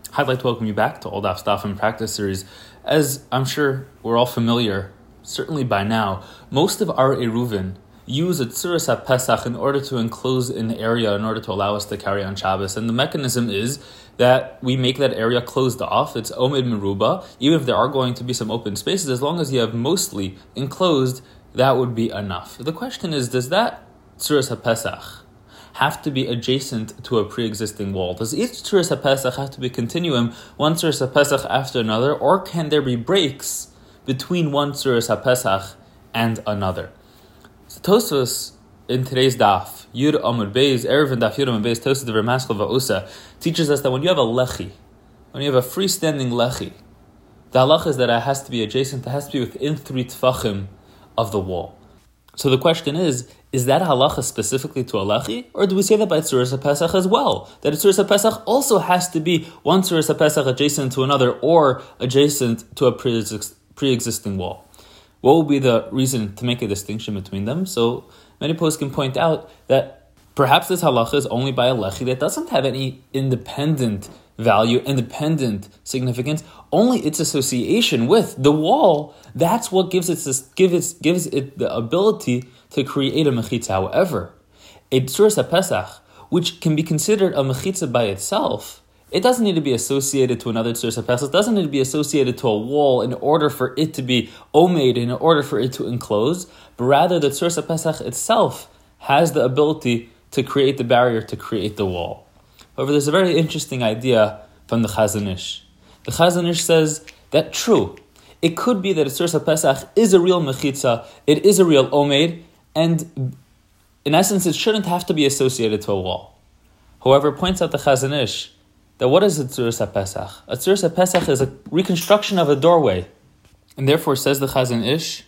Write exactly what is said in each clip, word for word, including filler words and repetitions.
I'd like to welcome you back to Old Daf Stuff and Practice series. As I'm sure we're all familiar, certainly by now, most of our Eruvin use a Tzuras HaPesach in order to enclose an area in order to allow us to carry on Shabbos. And the mechanism is that we make that area closed off. It's Omed Meruba. Even if there are going to be some open spaces, as long as you have mostly enclosed, that would be enough. The question is, does that Tzuras HaPesach have to be adjacent to a pre-existing wall? Does each Tzuras HaPesach have to be a continuum, one Tzuras HaPesach after another, or can there be breaks between one Tzuras HaPesach and another? So Tosfos in today's daf, Yud Amud Beis, Erev and Daf Yud Amud Beis, Tosfos Devar Maskal Va'usa, teaches us that when you have a lechi, when you have a freestanding lechi, the halacha is that it has to be adjacent, it has to be within three tfachim of the wall. So the question is, is that halacha specifically to a lechi, or do we say that by Tzuras HaPesach as well? That a Tzuras HaPesach also has to be one Tzuras HaPesach adjacent to another, or adjacent to a pre-existing wall? What will be the reason to make a distinction between them? So many posts can point out that perhaps this halacha is only by a lechi that doesn't have any independent value, independent significance. Only its association with the wall, that's what gives it this, gives it, gives it the ability to create a mechitza. However, a Tzuras HaPesach, which can be considered a mechitza by itself, it doesn't need to be associated to another Tzuras HaPesach. It doesn't need to be associated to a wall in order for it to be omed, in order for it to enclose, but rather the Tzuras HaPesach itself has the ability to create the barrier, to create the wall. However, there's a very interesting idea from the Chazon Ish. The Chazon Ish says that true, it could be that a Tzuras HaPesach is a real mechitza, it is a real omed, and in essence, it shouldn't have to be associated to a wall. However, points out the Chazon Ish that what is a Tzuras HaPesach? A Tzuras HaPesach is a reconstruction of a doorway. And therefore, says the Chazon Ish,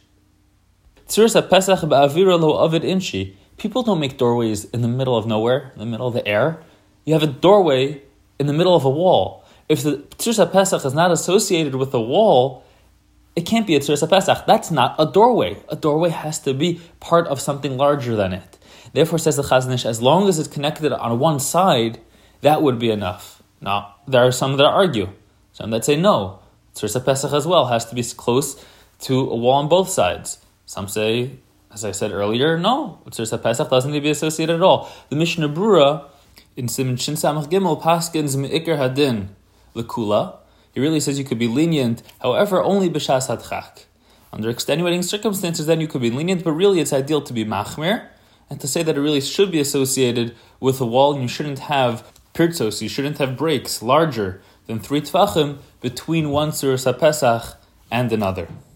Tzuras HaPesach ba'avira lo avid inchi. People don't make doorways in the middle of nowhere, in the middle of the air. You have a doorway in the middle of a wall. If the Tzuras HaPesach is not associated with a wall, it can't be a Tzuras HaPesach. That's not a doorway. A doorway has to be part of something larger than it. Therefore, says the Chazon Ish, as long as it's connected on one side, that would be enough. Now, there are some that argue. Some that say no. Tzuras HaPesach as well has to be close to a wall on both sides. Some say, as I said earlier, no. Tzuras HaPesach doesn't need to be associated at all. The Mishnah Brura in Siman Shin Samach Gimel Paskins Me'ikar Hadin L'Kula, he really says you could be lenient, however, only b'shas hadchak. Under extenuating circumstances, then you could be lenient, but really it's ideal to be machmir, and to say that it really should be associated with a wall, and you shouldn't have pirtzos, you shouldn't have breaks larger than three tfachim between one Tzuras HaPesach and another.